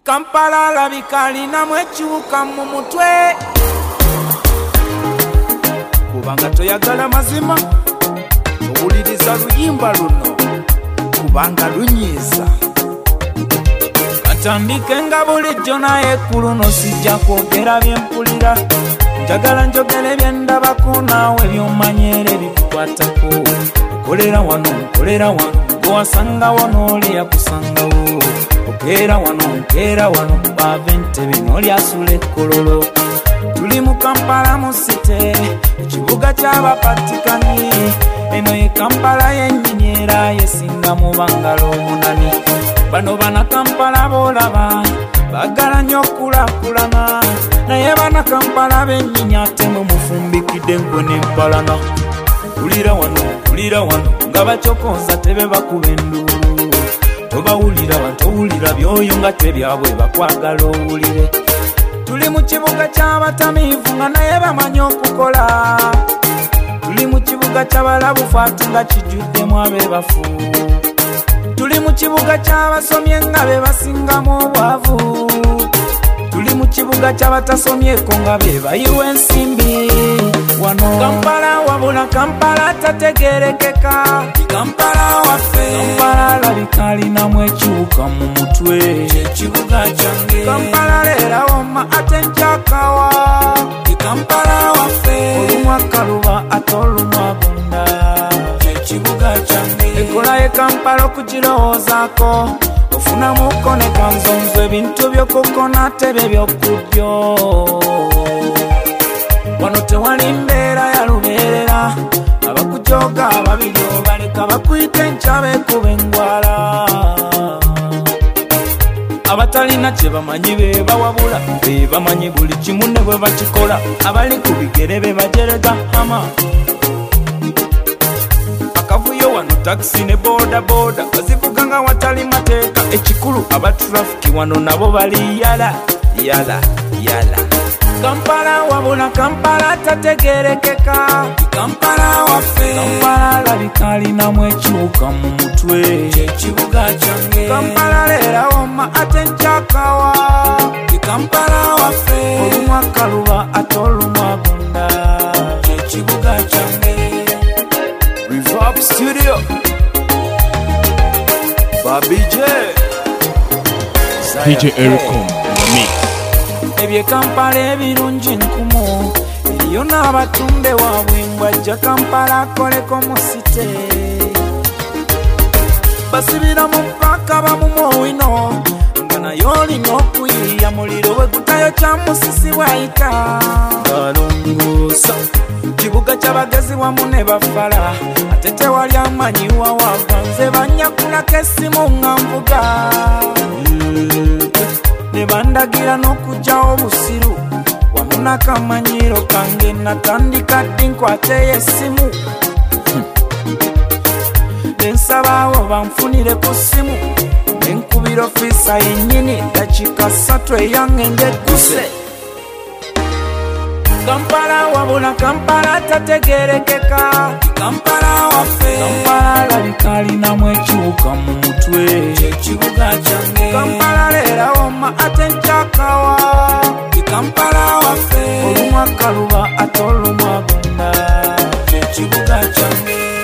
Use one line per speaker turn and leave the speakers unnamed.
Kampala labika alinamu ekiwuka mu mutwe kubanga toyagala mazima owuliriza luyimba luno kubanga lunyiiza katandike nga bulijjo naye ekuluno sijja kwogera byempulira njagala njogere byendabako naawe byomanyere bikukwatako okolera wano gowasanga wano oli yakusangawo okeera wano bavente bino lyasula ekkololo tuli mu Kampala mu site ekibuga ky'abapatikani eno ye Kampala yennyini era yesinga mu bangalo omunani bano bana Kampala boolaba bagala nnyo okulakulana naye bana Kampala bennyini ate mwe mufumbikidde enkwe n'empalana kulira wano nga bacokonza tebe bakuba enduulu tobawulira batowulira byoyo nga tebyabwe bakwagala owulire tuli mu kibuga ky'abatamiivu nga naye bamanyi okukola tuli mu kibuga ky'abalabufu ate nga kijjuddemu abeebafu tuli mu kibuga ky'abasomye nga be basingamu obwavu tuli mu kibuga ky'abatasomyeko nga be bayiwa ensimbi wano Kampala wabula Kampala tategerekeka Kampala waffe Kampala labika alinamu ekiwuka mu mutwe ekibuga kyange Kampala leera woma ate nkyakawa Kampala waffe olumwa kaluba ate olumwa gunda ekibuga kyange ekola ye Kampala okugirowoozaako ofunamuko ne kanzonzo ebintu by'okukona tebye by'okuddyo wano tewali mbeera ya lubeerera abakujoga ababiri obaleka bakuyita enkyaba ekuba engwala abatalina kye bamanyi be bawabula be bamanyi buli kimu ne bwe bakikola abali ku bigere be bajerega hama akavuyo wano takisi ne boda bazivuga nga watali mateeka ekikulu abatrafiki wano nabo bali yala Kampala wabula Kampala tategerekeka Kampala waffe Kampala labika alinamu ekiwuka mu mutwe ekibuga kyange Kampala leera woma ate nkyakawa Kampala waffe olumwa kaluba ate olumwa gunda ekibuga kyange Reverb Studio Babi J
DJ Ericom Mix
ebye Kampala ebirungi nkumu eriyo n'abatumbe waabwe mbwajja Kampala akoleko mu site basibira mu paka bamumowino nga naye olina okuyiiya muliro bwe gutayo kya musisi bwayita balongosa kibuga ky'abagezi wamu ne bafala ate tewali amanyiwa wava nze banyakulako essimu nga nvuga ne bandagira n'okugyawo obusiru wamu n'akamanyiro kange natandika ddi nkwateyo essimu ne nsabaawo banfunire ku ssimu ne nkubira ofiisa yennyini dakiika 3 eyange ngedduse Kampala wabula Kampala tategerekeka Kampala waffe Kampala labika alinamu ekiwuka mu mutwe ekibuga kyange Kampala leera woma ate nkyakawa Kampala waffe olumwa kaluba ate olumwa gunda ekibuga kyange